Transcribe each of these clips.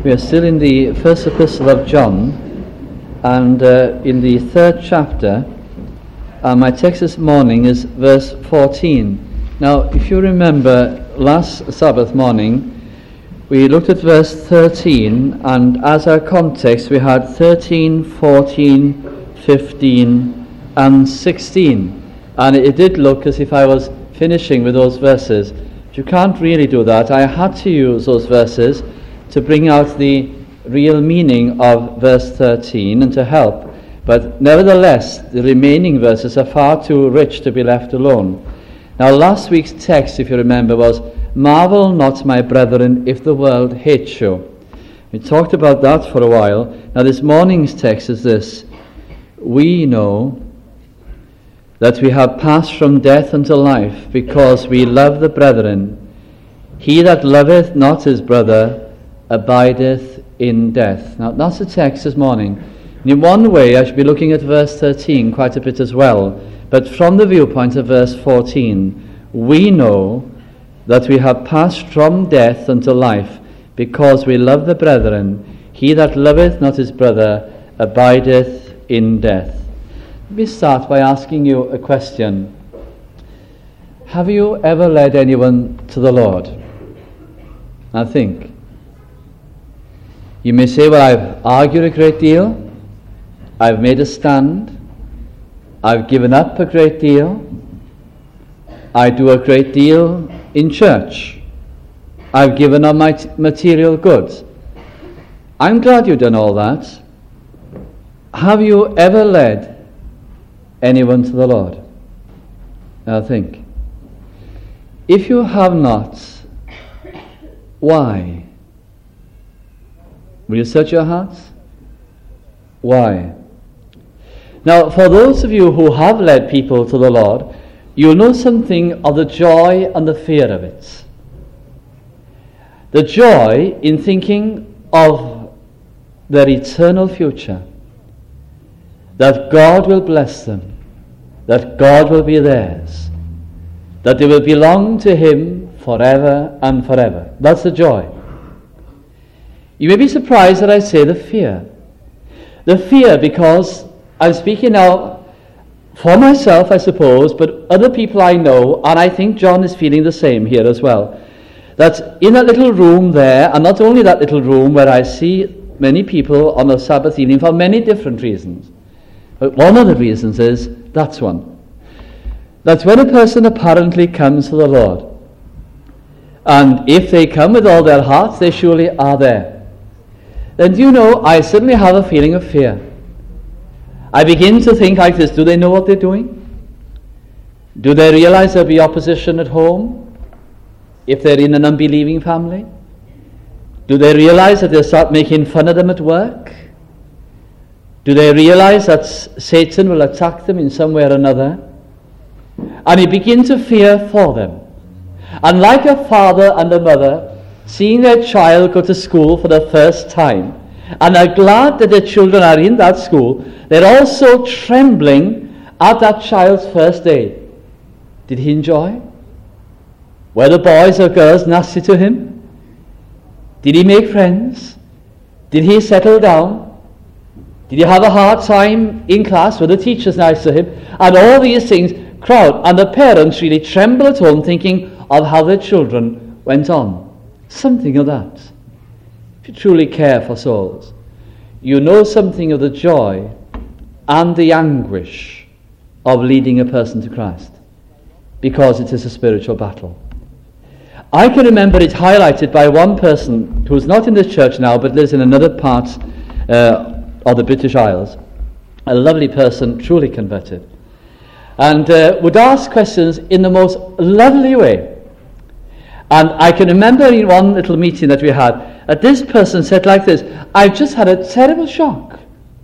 We are still in the first epistle of John, and in the third chapter. My text this morning is verse 14. Now, if you remember, last Sabbath morning we looked at verse 13, and as our context we had 13, 14, 15 and 16, and it did look as if I was finishing with those verses. But you can't really do that. I had to use those verses to bring out the real meaning of verse 13 and to help. But nevertheless, the remaining verses are far too rich to be left alone. Now, last week's text, if you remember, was, "Marvel not, my brethren, if the world hates you." We talked about that for a while. Now, this morning's text is this: "We know that we have passed from death unto life, because we love the brethren. He that loveth not his brother abideth in death." Now, that's the text this morning. In one way, I should be looking at verse 13 quite a bit as well, but from the viewpoint of verse 14, we know that we have passed from death unto life, because we love the brethren. He that loveth not his brother abideth in death. Let me start by asking you a question. Have you ever led anyone to the Lord? I think. You may say, well, I've argued a great deal, I've made a stand, I've given up a great deal, I do a great deal in church, I've given up my material goods. I'm glad you've done all that. Have you ever led anyone to the Lord? Now think. If you have not, why? Will you search your hearts? Why? Now, for those of you who have led people to the Lord, you'll know something of the joy and the fear of it. The joy in thinking of their eternal future, that God will bless them, that God will be theirs, that they will belong to Him forever and forever. That's the joy. You may be surprised that I say the fear. The fear because I'm speaking now for myself, I suppose, but other people I know, and I think John is feeling the same here as well, that in that little room there, and not only that little room where I see many people on a Sabbath evening for many different reasons, but one of the reasons is, that's one, that when a person apparently comes to the Lord, and if they come with all their hearts, they surely are there, then do you know, I suddenly have a feeling of fear. I begin to think like this: do they know what they're doing? Do they realize there'll be opposition at home if they're in an unbelieving family? Do they realize that they'll start making fun of them at work? Do they realize that Satan will attack them in some way or another? And you begin to fear for them. And like a father and a mother seeing their child go to school for the first time, and are glad that their children are in that school, they're also trembling at that child's first day. Did he enjoy? Were the boys or girls nasty to him? Did he make friends? Did he settle down? Did he have a hard time in class? Were the teachers nice to him? And all these things crowd, and the parents really tremble at home thinking of how their children went on. Something of that. If you truly care for souls, you know something of the joy and the anguish of leading a person to Christ, because it is a spiritual battle. I can remember it highlighted by one person who's not in this church now but lives in another part of the British Isles, a lovely person, truly converted, and would ask questions in the most lovely way. And I can remember in one little meeting that we had, that this person said like this: "I've just had a terrible shock."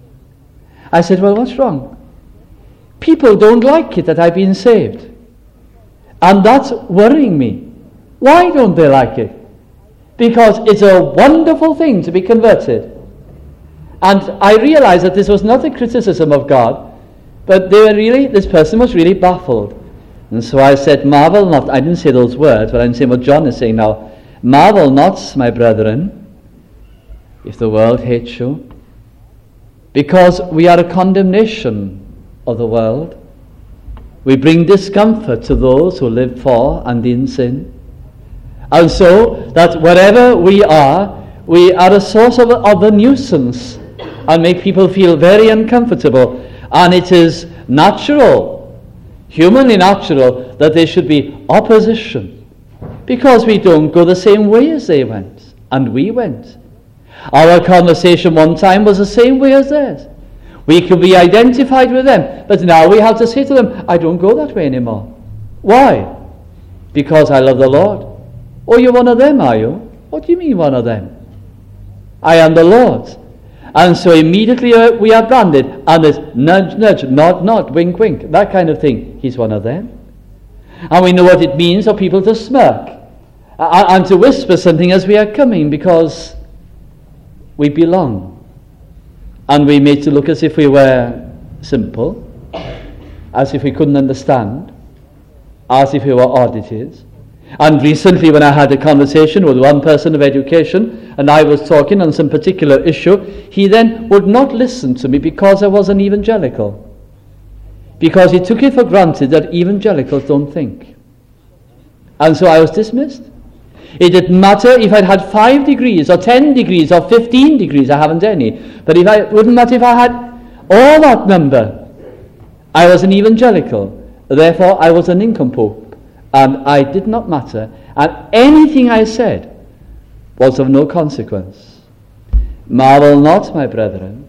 I said, "Well, what's wrong?" "People don't like it that I've been saved. And that's worrying me." "Why don't they like it?" "Because it's a wonderful thing to be converted." And I realized that this was not a criticism of God, but this person was really baffled. And so I said, "Marvel not," I didn't say those words, but I'm saying what John is saying now. "Marvel not, my brethren, if the world hates you, because we are a condemnation of the world. We bring discomfort to those who live for and in sin. And so that wherever we are a source of a nuisance and make people feel very uncomfortable. And it is natural, humanly natural, that there should be opposition, because we don't go the same way as they went, and we went. Our conversation one time was the same way as theirs. We could be identified with them, but now we have to say to them, I don't go that way anymore. Why? Because I love the Lord. Oh, you're one of them, are you? What do you mean one of them? I am the Lord's. And so immediately we are branded, and it's nudge, nudge, nod, nod, wink, wink, that kind of thing. He's one of them. And we know what it means for people to smirk and to whisper something as we are coming, because we belong. And we made to look as if we were simple, as if we couldn't understand, as if we were oddities. And recently, when I had a conversation with one person of education, and I was talking on some particular issue, he then would not listen to me because I was an evangelical. Because he took it for granted that evangelicals don't think. And so I was dismissed. It didn't matter if I'd had 5 degrees, or 10 degrees, or 15 degrees, I haven't any. But it wouldn't matter if I had all that number. I was an evangelical. Therefore, I was a nincompoop. And I did not matter, and anything I said was of no consequence. Marvel not, my brethren,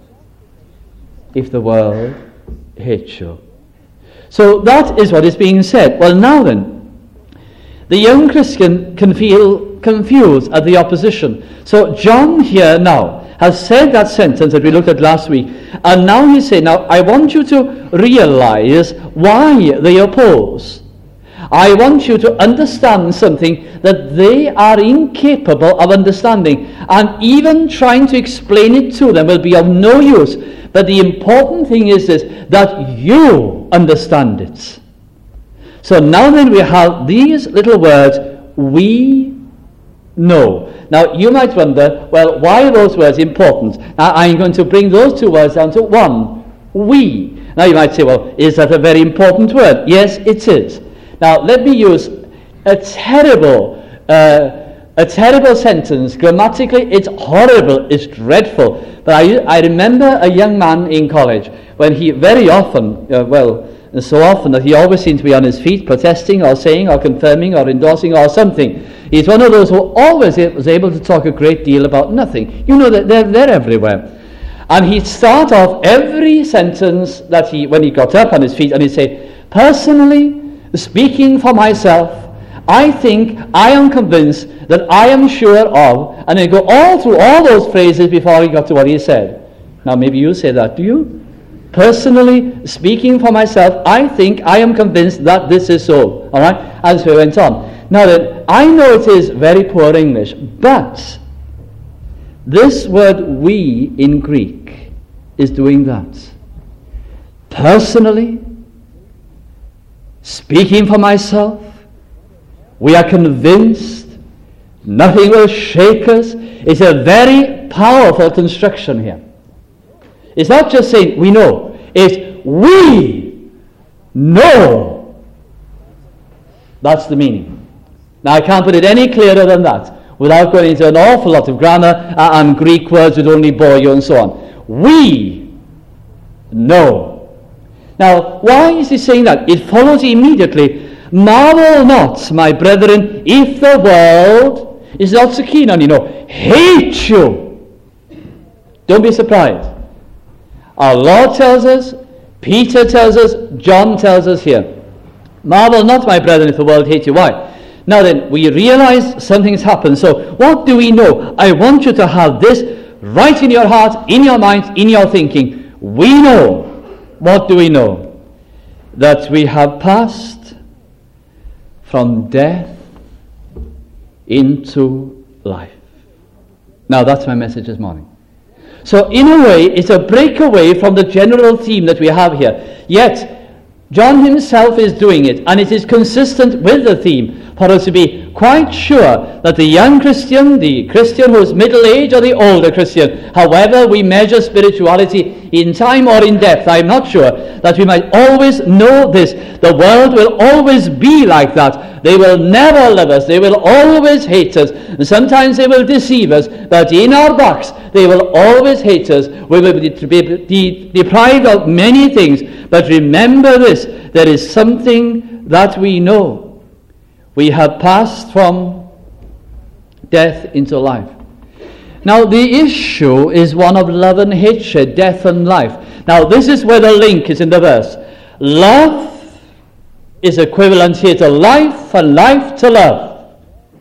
if the world hates you. So that is what is being said. Well, now then, the young Christian can feel confused at the opposition. So John here now has said that sentence that we looked at last week, and now he's saying, now I want you to realize why they oppose. I want you to understand something that they are incapable of understanding, and even trying to explain it to them will be of no use. But the important thing is this, that you understand it. So now then we have these little words, we know. Now you might wonder, well, why are those words important? Now I'm going to bring those 2 words down to one, we. Now you might say, well, is that a very important word? Yes, it is. Now, let me use a terrible sentence. Grammatically, it's horrible, it's dreadful. But I remember a young man in college when he very often, so often that he always seemed to be on his feet, protesting or saying or confirming or endorsing or something. He's one of those who always was able to talk a great deal about nothing. You know that they're everywhere. And he'd start off every sentence when he got up on his feet, and he'd say, personally, speaking for myself, I think, I am convinced, that I am sure of, and then go all through all those phrases before he got to what he said. Now maybe you say that, do you? Personally, speaking for myself, I think, I am convinced that this is so. All right? And so he went on. Now then, I know it is very poor English, but this word we in Greek is doing that. Personally, speaking for myself, we are convinced, nothing will shake us. It's a very powerful construction here. It's not just saying we know, it's we know. That's the meaning. Now I can't put it any clearer than that, without going into an awful lot of grammar and Greek words that only bore you and so on. We know. Now, why is he saying that? It follows immediately. Marvel not, my brethren, if the world is not so keen on you, hate you. Don't be surprised. Our Lord tells us, Peter tells us, John tells us here. Marvel not, my brethren, if the world hates you. Why? Now then, we realize something's happened. So, what do we know? I want you to have this right in your heart, in your mind, in your thinking. We know. What do we know? That we have passed from death into life. Now that's my message this morning. So in a way, it's a breakaway from the general theme that we have here. Yet, John himself is doing it, and it is consistent with the theme for us to be quite sure that the young Christian, the Christian who is middle-aged, or the older Christian, however we measure spirituality in time or in depth, I'm not sure, that we might always know this. The world will always be like that. They will never love us. They will always hate us. And sometimes they will deceive us, but in our backs they will always hate us. We will be deprived of many things. But remember this, there is something that we know. We have passed from death into life. Now the issue is one of love and hatred, death and life. Now this is where the link is in the verse. Love is equivalent here to life, and life to love.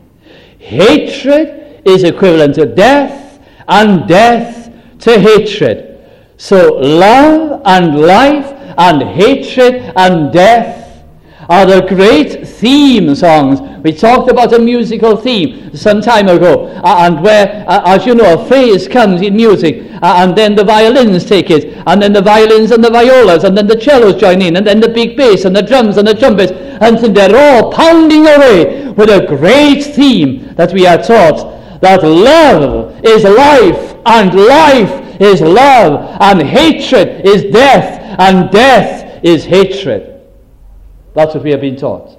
Hatred is equivalent to death, and death to hatred. So love and life and hatred and death are the great theme songs. We talked about a musical theme some time ago, and where, as you know, a phrase comes in music, and then the violins take it, and then the violins and the violas, and then the cellos join in, and then the big bass and the drums and the trumpets, and they're all pounding away with a great theme that we are taught, that love is life, and life is love, and hatred is death, and death is hatred. That's what we have been taught.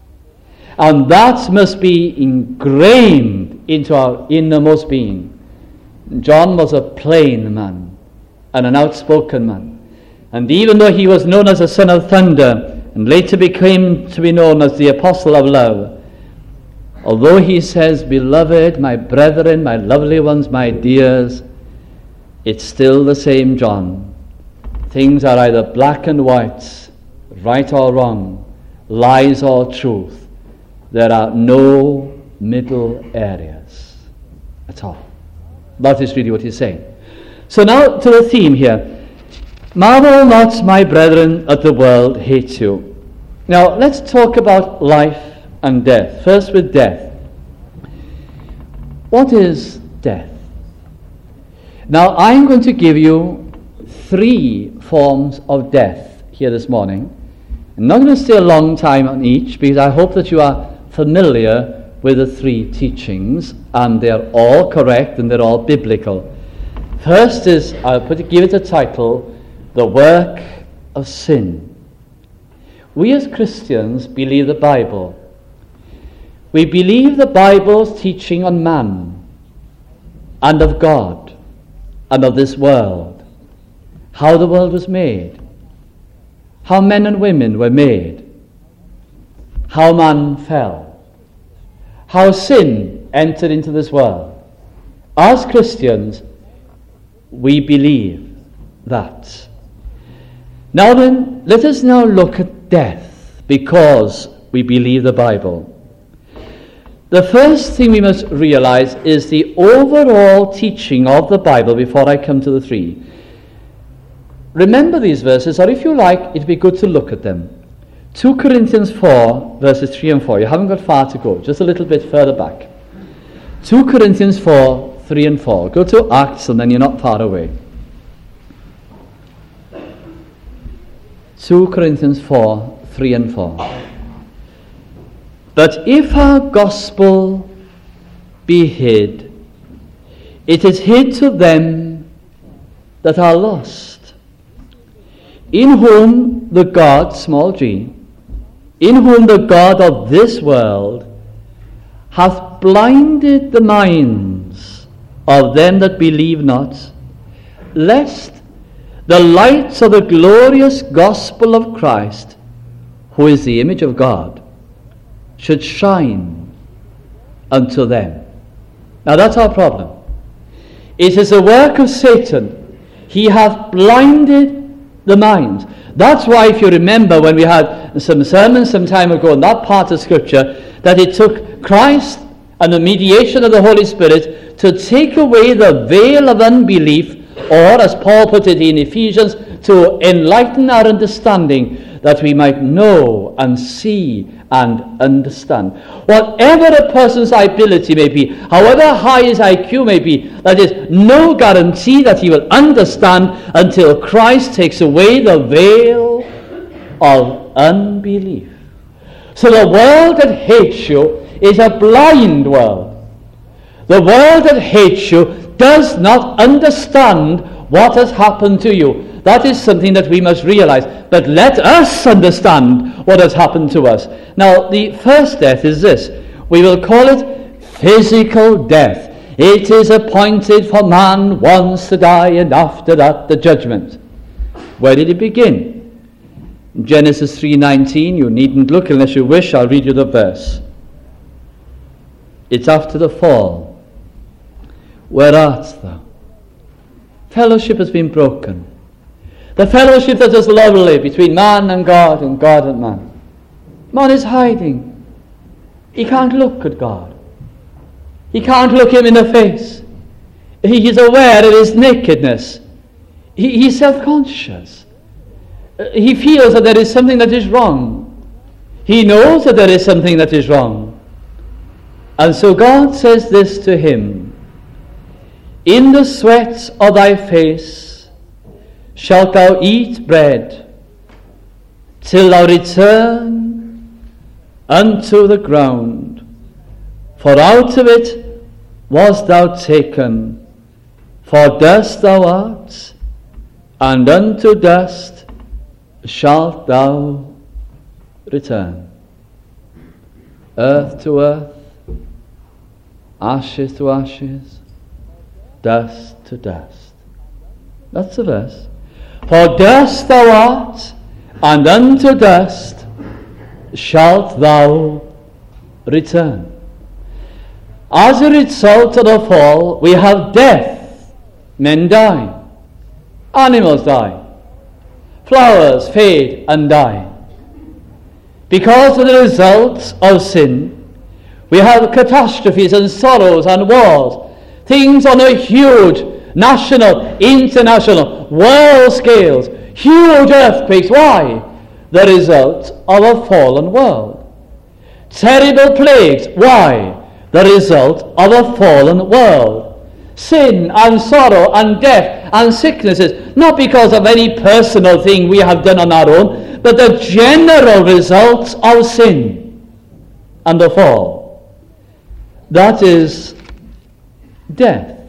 And that must be ingrained into our innermost being. John was a plain man and an outspoken man. And even though he was known as the son of thunder and later became to be known as the apostle of love, although he says, beloved, my brethren, my lovely ones, my dears, it's still the same John. Things are either black and white, right or wrong, lies or truth. There are no middle areas at all. That is really what he's saying. So now to the theme here. Marvel not, my brethren, that the world hates you. Now let's talk about life and death. First with death. What is death? Now I'm going to give you 3 forms of death here this morning. I'm not going to stay a long time on each, because I hope that you are familiar with the 3 teachings, and they're all correct and they're all biblical. First is, give it a title, the work of sin. We as Christians believe the Bible. We believe the Bible's teaching on man and of God and of this world, how the world was made, how men and women were made, how man fell, how sin entered into this world. As Christians, we believe that. Now then, let us now look at death, because we believe the Bible. The first thing we must realize is the overall teaching of the Bible before I come to the 3. Remember these verses, or if you like, it'd be good to look at them. 2 Corinthians 4, verses 3 and 4. You haven't got far to go, just a little bit further back. 2 Corinthians 4, 3 and 4. Go to Acts, and then you're not far away. 2 Corinthians 4, 3 and 4. But if our gospel be hid, it is hid to them that are lost, in whom the God, small g, in whom the God of this world hath blinded the minds of them that believe not, lest the light of the glorious gospel of Christ, who is the image of God, should shine unto them. Now that's our problem. It is the work of Satan. He hath blinded the minds. That's why, if you remember, when we had some sermons some time ago in that part of Scripture, that it took Christ and the mediation of the Holy Spirit to take away the veil of unbelief, or, as Paul put it in Ephesians, to enlighten our understanding, that we might know and see and understand. Whatever a person's ability may be, however high his IQ may be, that is no guarantee that he will understand until Christ takes away the veil of unbelief. So the world that hates you is a blind world. The world that hates you does not understand what has happened to you. That is something that we must realize. But let us understand what has happened to us. Now, the first death is this. We will call it physical death. It is appointed for man once to die, and after that the judgment. Where did it begin? Genesis 3:19. You needn't look unless you wish. I'll read you the verse. It's after the fall. Where art thou? Fellowship has been broken. The fellowship that is lovely between man and God and man. Man is hiding. He can't look at God. He can't look him in the face. He is aware of his nakedness. He's self-conscious. He feels that there is something that is wrong. He knows that there is something that is wrong. And so God says this to him: in the sweat of thy face shalt thou eat bread, till thou return unto the ground. For out of it wast thou taken, for dust thou art, and unto dust shalt thou return. Earth to earth, ashes to ashes, dust to dust. That's the verse. For dust thou art, and unto dust shalt thou return. As a result of the fall, we have death. Men die. Animals die. Flowers fade and die. Because of the results of sin, we have catastrophes and sorrows and wars. Things on a huge national, international, world scales. Huge earthquakes. Why? The result of a fallen world. Terrible plagues. Why? The result of a fallen world. Sin and sorrow and death and sicknesses, not because of any personal thing we have done on our own, but the general results of sin and the fall. That is death.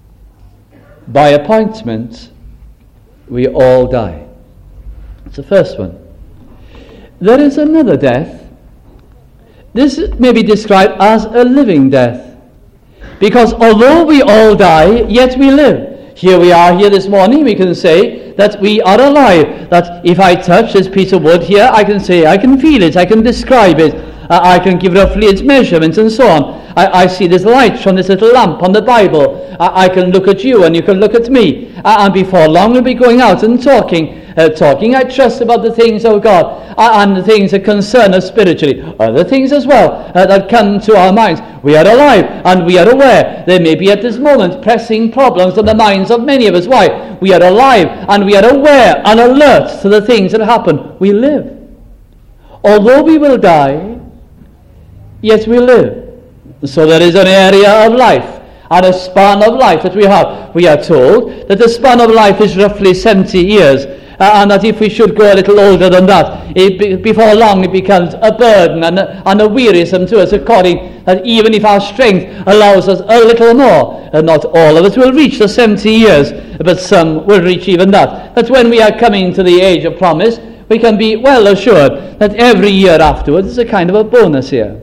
By appointment, we all die. That's the first one. There is another death. This may be described as a living death. Because although we all die, yet we live. Here we are here this morning, we can say that we are alive. That if I touch this piece of wood here, I can say, I can feel it, I can describe it, I can give roughly its measurements and so on. I see this light from this little lamp on the Bible. I can look at you and you can look at me. And before long we'll be going out and talking, I trust, about the things of God and the things that concern us spiritually. Other things as well that come to our minds. We are alive and we are aware. There may be at this moment pressing problems on the minds of many of us. Why? We are alive and we are aware and alert to the things that happen. We live. Although we will die, yet we live. So there is an area of life and a span of life that we have. We are told that the span of life is roughly 70 years. And that if we should go a little older than that, before long it becomes a burden and a wearisome to us, according that even if our strength allows us a little more, not all of us will reach the 70 years, but some will reach even that. That when we are coming to the age of promise, we can be well assured that every year afterwards is a kind of a bonus year.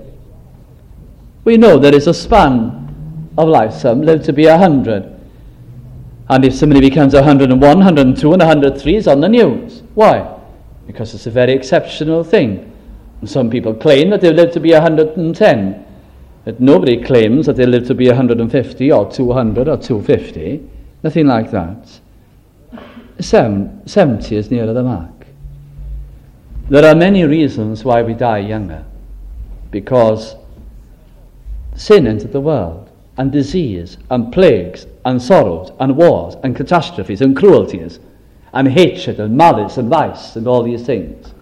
We know there is a span of life. Some live to be 100. And if somebody becomes 101, 102, and 103, it's on the news. Why? Because it's a very exceptional thing. And some people claim that they live to be 110. But nobody claims that they live to be 150 or 200 or 250. Nothing like that. 70 is nearer the mark. There are many reasons why we die younger. Because sin entered the world, and disease, and plagues, and sorrows, and wars, and catastrophes, and cruelties, and hatred, and malice, and vice, and all these things.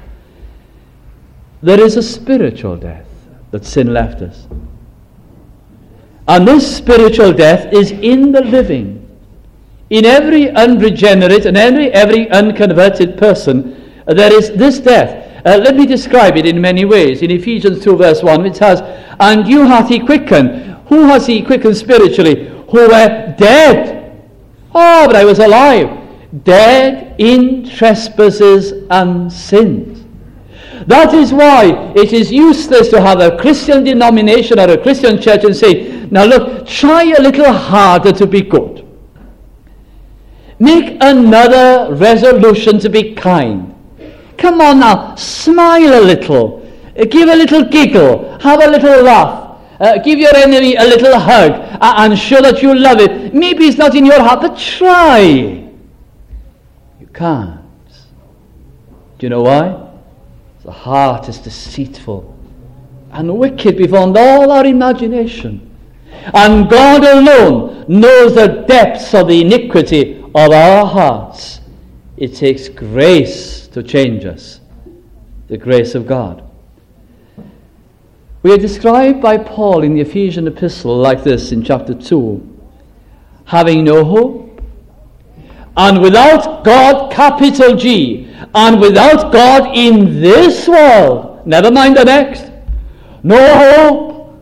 There is a spiritual death that sin left us. And this spiritual death is in the living. In every unregenerate and every unconverted person, there is this death. Let me describe it in many ways. In Ephesians 2 verse 1 it says, and you hath he quickened. Who has he quickened spiritually? Who were dead. Oh, but I was alive. Dead in trespasses and sins. That is why it is useless to have a Christian denomination or a Christian church and say, now look, try a little harder to be good. Make another resolution to be kind. Come on now, smile a little. Give a little giggle. Have a little laugh. Give your enemy a little hug and show that you love it. Maybe it's not in your heart, but try. You can't. Do you know why? The heart is deceitful and wicked beyond all our imagination. And God alone knows the depths of the iniquity of our hearts. It takes grace to change us. The grace of God. We are described by Paul in the Ephesian epistle like this in chapter 2. Having no hope, and without God, capital G, and without God in this world, never mind the next, no hope,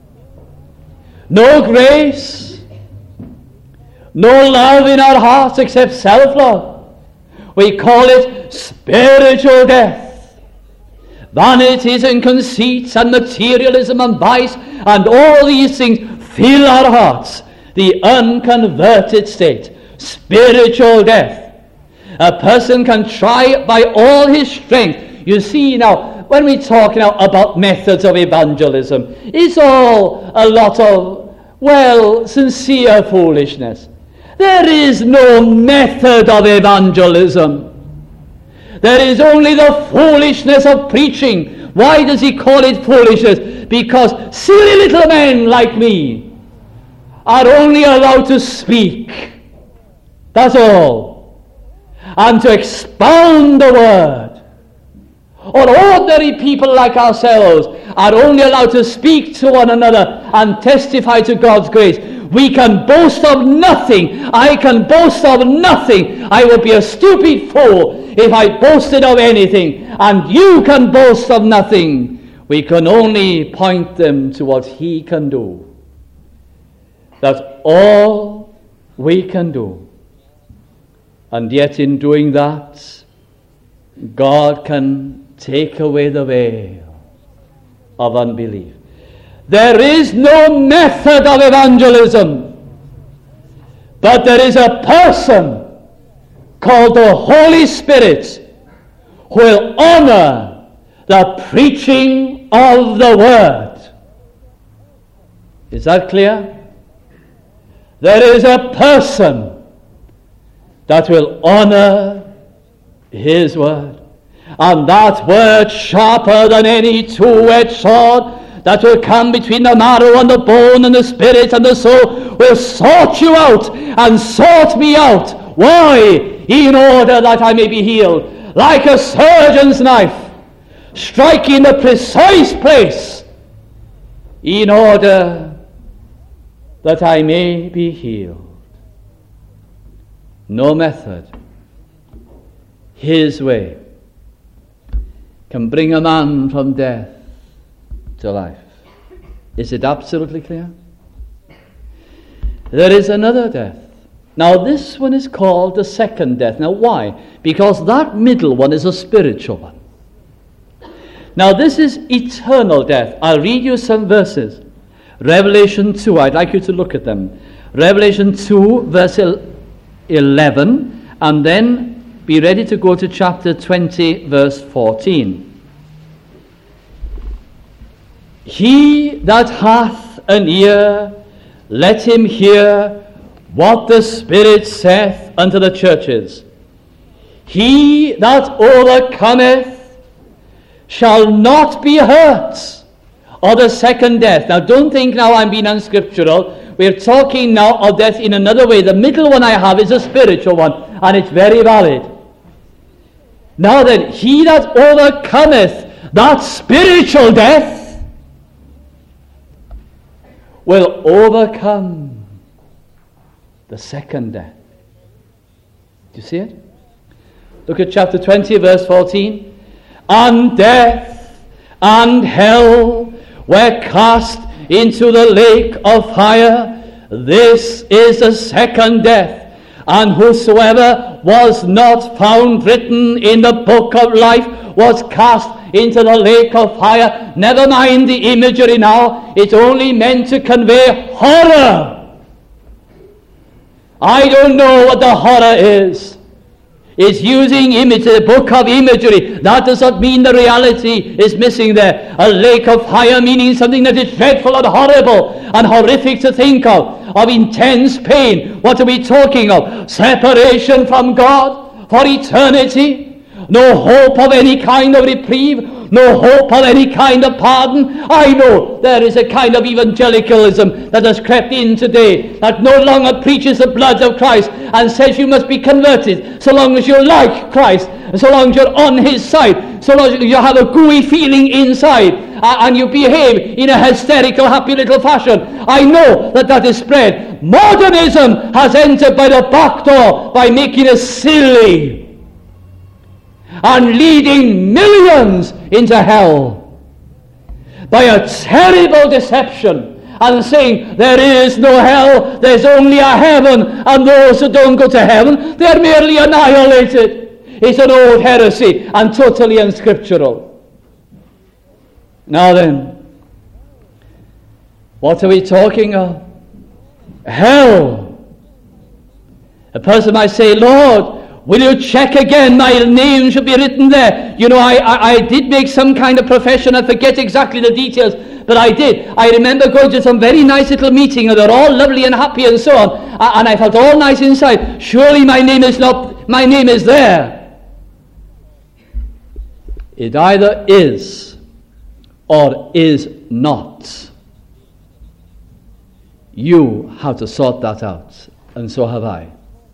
no grace, no love in our hearts except self-love. We call it spiritual death. Vanities and conceits and materialism and vice and all these things fill our hearts. The unconverted state, spiritual death. A person can try by all his strength. You see now, when we talk now about methods of evangelism, it's all a lot of, well, sincere foolishness. There is no method of evangelism. There is only the foolishness of preaching. Why does he call it foolishness? Because silly little men like me are only allowed to speak. That's all. And to expound the word. Or ordinary people like ourselves are only allowed to speak to one another and testify to God's grace. We can boast of nothing. I can boast of nothing. I would be a stupid fool if I boasted of anything. And you can boast of nothing. We can only point them to what he can do. That's all we can do. And yet in doing that, God can take away the veil of unbelief. There is no method of evangelism, but there is a person called the Holy Spirit who will honor the preaching of the Word. Is that clear? There is a person that will honor His Word. And that Word, sharper than any two-edged sword, that will come between the marrow and the bone and the spirit and the soul, will sort you out and sort me out. Why? In order that I may be healed. Like a surgeon's knife, striking the precise place, in order that I may be healed. No method, His way, can bring a man from death to life. Is it absolutely clear? There is another death. Now this one is called the second death. Now why? Because that middle one is a spiritual one. Now this is eternal death. I'll read you some verses. Revelation 2, I'd like you to look at them. Revelation 2 verse 11, and then be ready to go to chapter 20 verse 14. He that hath an ear, let him hear what the Spirit saith unto the churches. He that overcometh shall not be hurt of the second death. Now don't think now I'm being unscriptural. We're talking now of death in another way. The middle one I have is a spiritual one, and it's very valid. Now then, he that overcometh that spiritual death will overcome the second death. Do you see it? Look at chapter 20, verse 14. And death and hell were cast into the lake of fire. This is the second death. And whosoever was not found written in the book of life was cast into the lake of fire. Never mind the imagery now. It's only meant to convey horror. I don't know what the horror is. It's using image, the book of imagery. That does not mean the reality is missing there. A lake of fire meaning something that is dreadful and horrible and horrific to think of intense pain. What are we talking of? Separation from God for eternity. No hope of any kind of reprieve. No hope of any kind of pardon. I know there is a kind of evangelicalism that has crept in today that no longer preaches the blood of Christ and says you must be converted so long as you like Christ, so long as you're on his side, so long as you have a gooey feeling inside and you behave in a hysterical, happy little fashion. I know that is spread. Modernism has entered by the back door by making us silly and leading millions into hell by a terrible deception and saying there is no hell, there's only a heaven, and those who don't go to heaven, they're merely annihilated. It's an old heresy and totally unscriptural. Now then, what are we talking of? Hell. A person might say, Lord, will you check again? My name should be written there. You know, I did make some kind of profession. I forget exactly the details, but I did. I remember going to some very nice little meeting, and they're all lovely and happy and so on. And I felt all nice inside. Surely my name is there. It either is or is not. You have to sort that out, and so have I.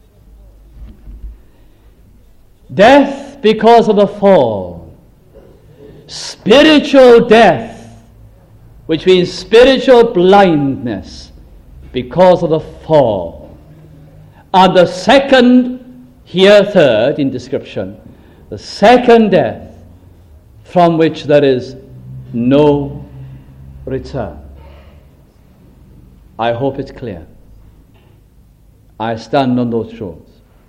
Death because of the fall. Spiritual death, which means spiritual blindness because of the fall. And the second, here third in description, the second death from which there is no return. I hope it's clear. I stand on those truths.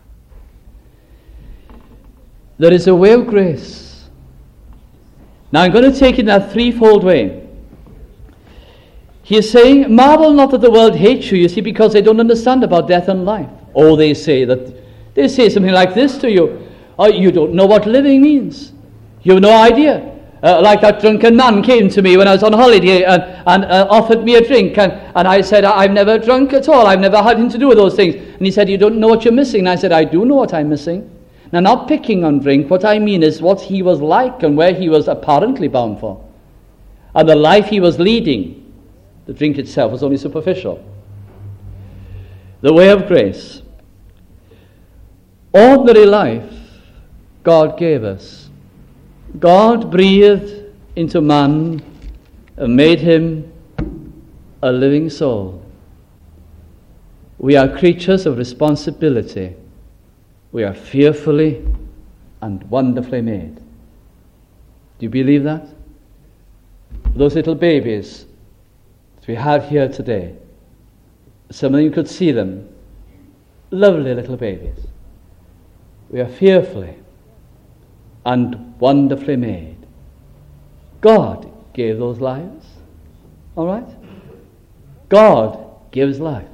There is a way of grace. Now I'm going to take it in a threefold way. He is saying, marvel not that the world hates you, see, because they don't understand about death and life. Or they say something like this to you. Oh, you don't know what living means. You have no idea. Like that drunken man came to me when I was on holiday and offered me a drink. And I said, I've never drunk at all. I've never had anything to do with those things. And he said, you don't know what you're missing. And I said, I do know what I'm missing. Now, not picking on drink, what I mean is what he was like and where he was apparently bound for. And the life he was leading, the drink itself was only superficial. The way of grace. Ordinary life, God gave us. God breathed into man and made him a living soul. We are creatures of responsibility. We are fearfully and wonderfully made. Do you believe that? Those little babies that we have here today, some of you could see them, lovely little babies. We are fearfully and wonderfully made. God gave those lives. All right? God gives life.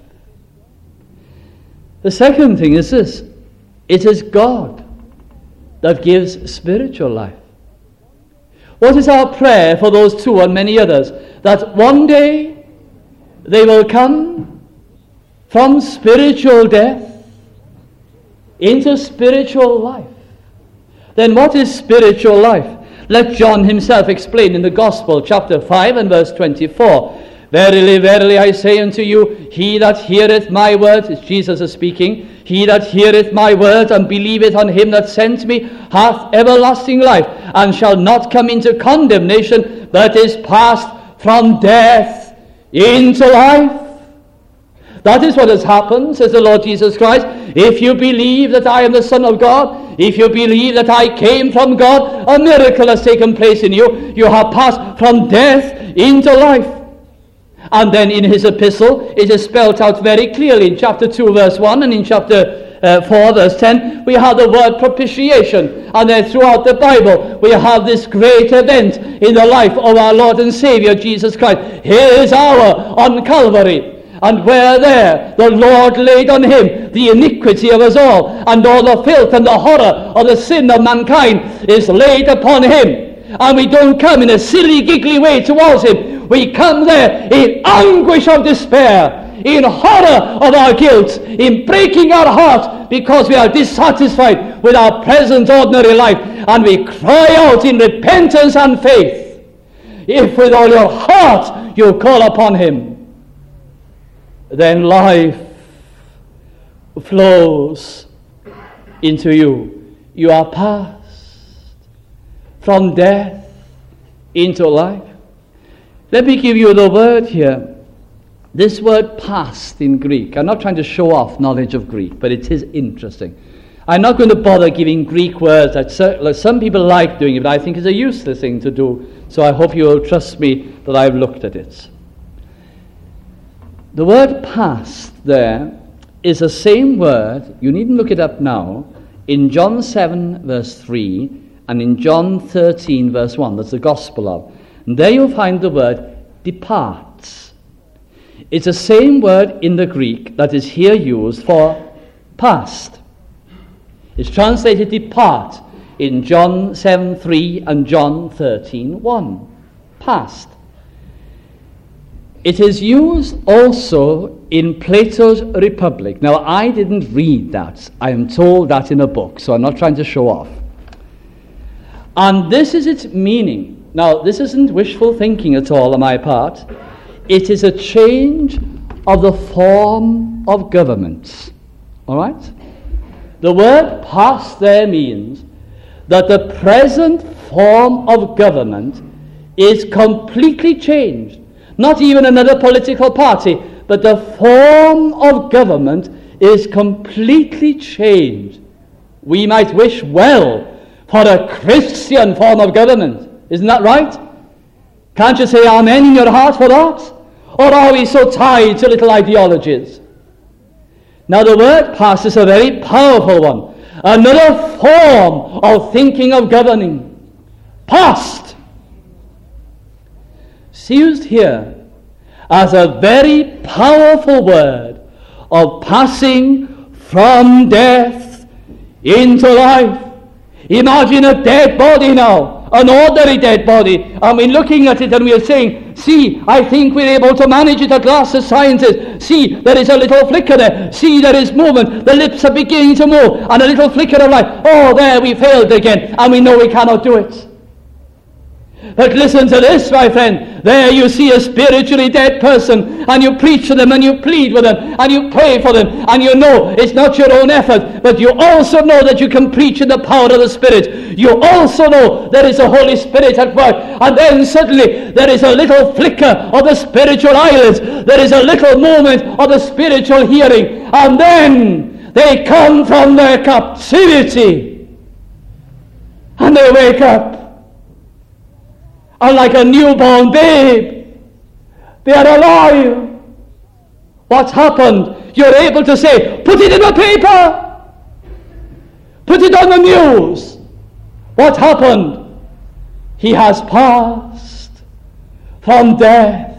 The second thing is this. It is God that gives spiritual life. What is our prayer for those two and many others? That one day they will come from spiritual death into spiritual life. Then what is spiritual life? Let John himself explain in the Gospel, chapter 5 and verse 24. Verily, verily, I say unto you, he that heareth my word, it's Jesus is speaking, he that heareth my word and believeth on him that sent me hath everlasting life, and shall not come into condemnation, but is passed from death into life. That is what has happened, says the Lord Jesus Christ. If you believe that I am the Son of God, if you believe that I came from God, a miracle has taken place in you. You have passed from death into life. And then in his epistle, it is spelled out very clearly in chapter 2, verse 1, and in chapter 4, verse 10, we have the word propitiation. And then throughout the Bible, we have this great event in the life of our Lord and Savior, Jesus Christ. His hour on Calvary. And where there the Lord laid on him the iniquity of us all, and all the filth and the horror of the sin of mankind is laid upon him. And we don't come in a silly, giggly way towards him. We come there in anguish of despair, in horror of our guilt, in breaking our heart because we are dissatisfied with our present ordinary life. And we cry out in repentance and faith. If with all your heart you call upon him, then life flows into you. You are passed from death into life. Let me give you the word here. This word passed in Greek. I'm not trying to show off knowledge of Greek, but it is interesting. I'm not going to bother giving Greek words. Some people like doing it, but I think it's a useless thing to do. So I hope you will trust me that I've looked at it. The word past there is the same word, you needn't look it up now, in John 7 verse 3 and in John 13 verse 1. That's the Gospel of. And there you'll find the word departs. It's the same word in the Greek that is here used for past. It's translated depart in John 7 3 and John 13 1. Past. It is used also in Plato's Republic. Now, I didn't read that. I am told that in a book, so I'm not trying to show off. And this is its meaning. Now, this isn't wishful thinking at all on my part. It is a change of the form of government. All right? The word past there means that the present form of government is completely changed. Not even another political party, but the form of government is completely changed. We might wish well for a Christian form of government. Isn't that right? Can't you say amen in your heart for that? Or are we so tied to little ideologies? Now the word past is a very powerful one. Another form of thinking of governing. Past. It's used here as a very powerful word of passing from death into life. Imagine a dead body now, an ordinary dead body, and we're looking at it and we're saying, see, I think we're able to manage it at last as scientists. See, there is a little flicker there. See, there is movement. The lips are beginning to move, and a little flicker of light. Oh, there, we failed again, and we know we cannot do it. But listen to this, my friend. There you see a spiritually dead person, and you preach to them, and you plead with them, and you pray for them, and you know it's not your own effort, but you also know that you can preach in the power of the Spirit. You also know there is a Holy Spirit at work, and then suddenly there is a little flicker of the spiritual eyelids. There is a little moment of the spiritual hearing, and then they come from their captivity, and they wake up. And like a newborn babe, they are alive. What's happened? You're able to say, put it in the paper. Put it on the news. What happened? He has passed from death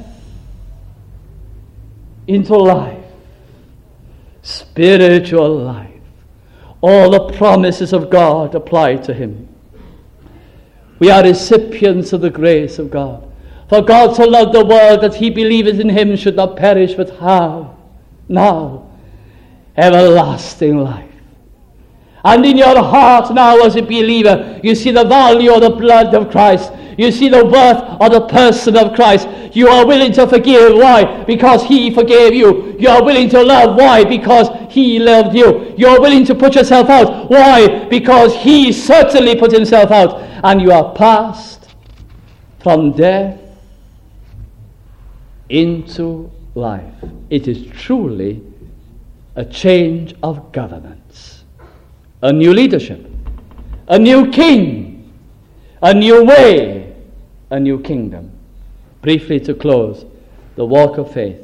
into life. Spiritual life. All the promises of God apply to him. We are recipients of the grace of God. For God so loved the world that he believeth in him should not perish but have now everlasting life. And in your heart now as a believer, you see the value of the blood of Christ. You see the worth of the person of Christ. You are willing to forgive. Why? Because he forgave you. You are willing to love. Why? Because he loved you. You are willing to put yourself out. Why? Because he certainly put himself out. And you are passed from death into life. It is truly a change of governance, a new leadership, a new king, a new way, a new kingdom. Briefly to close, the walk of faith.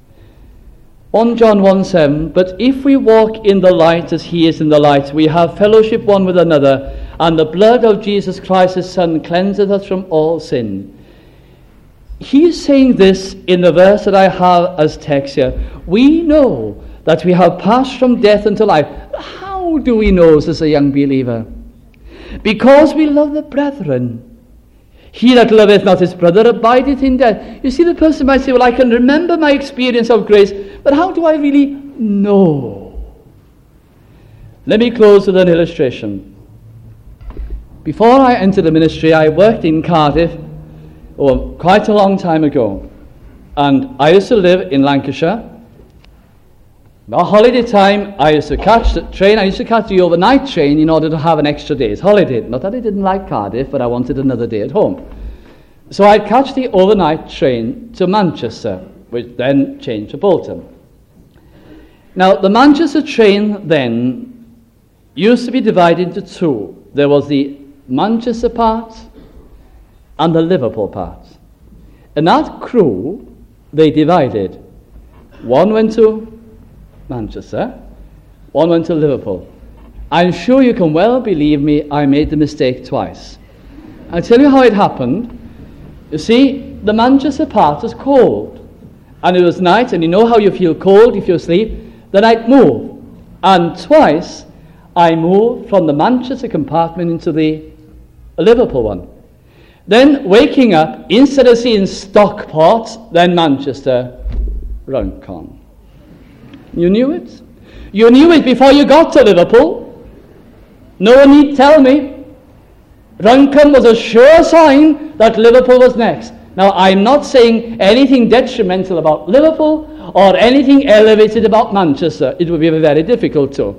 1 John 1:7, but if we walk in the light as he is in the light, we have fellowship one with another, and the blood of Jesus Christ his Son cleanseth us from all sin. He is saying this in the verse that I have as text here. We know that we have passed from death unto life. How do we know as a young believer? Because we love the brethren. He that loveth not his brother abideth in death. You see, the person might say, well, I can remember my experience of grace, but how do I really know? Let me close with an illustration. Before I entered the ministry, I worked in Cardiff quite a long time ago. And I used to live in Lancashire. At holiday time, I used to catch the train. I used to catch the overnight train in order to have an extra day's holiday. Not that I didn't like Cardiff, but I wanted another day at home. So I'd catch the overnight train to Manchester, which then changed to Bolton. Now, the Manchester train then used to be divided into two. There was the Manchester part and the Liverpool part. And that crew, they divided. One went to Manchester, one went to Liverpool. I'm sure you can well believe me, I made the mistake twice. I'll tell you how it happened. You see, the Manchester part was cold, and it was night, and you know how you feel cold if you're asleep. Then I'd move, and twice I moved from the Manchester compartment into the Liverpool one. Then waking up, instead of seeing Stockport, then Manchester, Runcorn. You knew it. You knew it before you got to Liverpool. No one need tell me. Runcorn was a sure sign that Liverpool was next. Now, I'm not saying anything detrimental about Liverpool or anything elevated about Manchester. It would be very difficult to.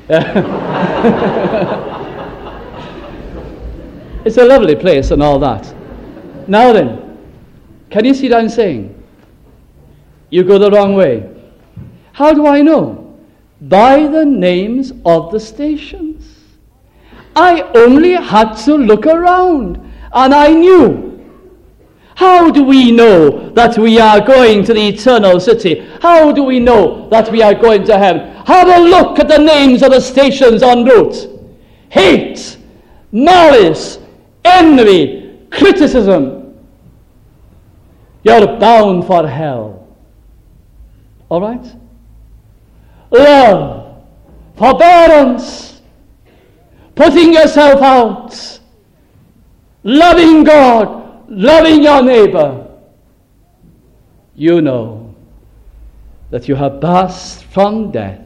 It's a lovely place and all that. Now then, can you see what I'm saying? You go the wrong way. How do I know? By the names of the stations. I only had to look around, and I knew. How do we know that we are going to the eternal city? How do we know that we are going to heaven? Have a look at the names of the stations en route. Hate, malice, envy, criticism. You're bound for hell. All right? Love, forbearance, putting yourself out, loving God, loving your neighbor. You know that you have passed from death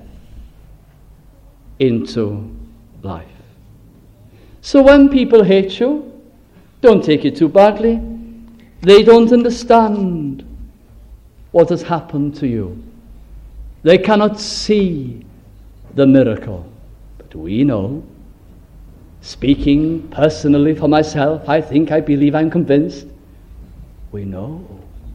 into life. So when people hate you, don't take it too badly. They don't understand what has happened to you. They cannot see the miracle. But we know, speaking personally for myself, I believe, I'm convinced, we know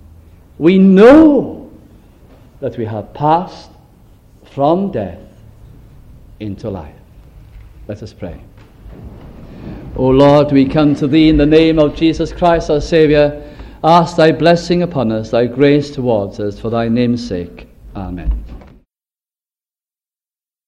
that we have passed from death into life. Let us pray. O Lord, we come to Thee in the name of Jesus Christ, our Saviour. Ask Thy blessing upon us, Thy grace towards us, for Thy name's sake. Amen.